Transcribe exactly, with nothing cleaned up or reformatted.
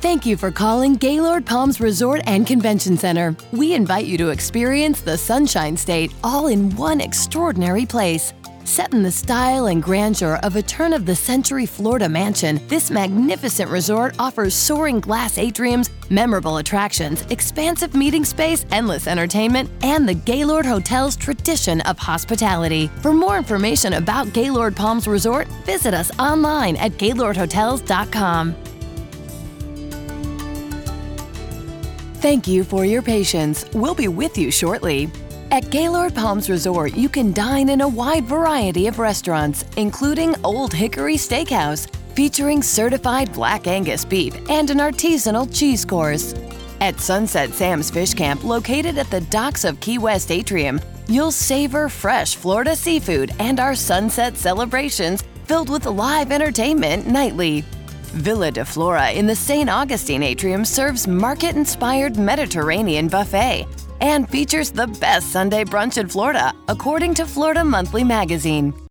Thank you for calling Gaylord Palms Resort and Convention Center. We invite you to experience the Sunshine State all in one extraordinary place. Set in the style and grandeur of a turn-of-the-century Florida mansion, this magnificent resort offers soaring glass atriums, memorable attractions, expansive meeting space, endless entertainment, and the Gaylord Hotel's tradition of hospitality. For more information about Gaylord Palms Resort, visit us online at gaylord hotels dot com. Thank you for your patience. We'll be with you shortly. At Gaylord Palms Resort, you can dine in a wide variety of restaurants, including Old Hickory Steakhouse, featuring certified Black Angus beef and an artisanal cheese course. At Sunset Sam's Fish Camp, located at the docks of Key West Atrium, you'll savor fresh Florida seafood and our sunset celebrations filled with live entertainment nightly. Villa de Flora in the Saint Augustine Atrium serves market-inspired Mediterranean buffet and features the best Sunday brunch in Florida, according to Florida Monthly Magazine.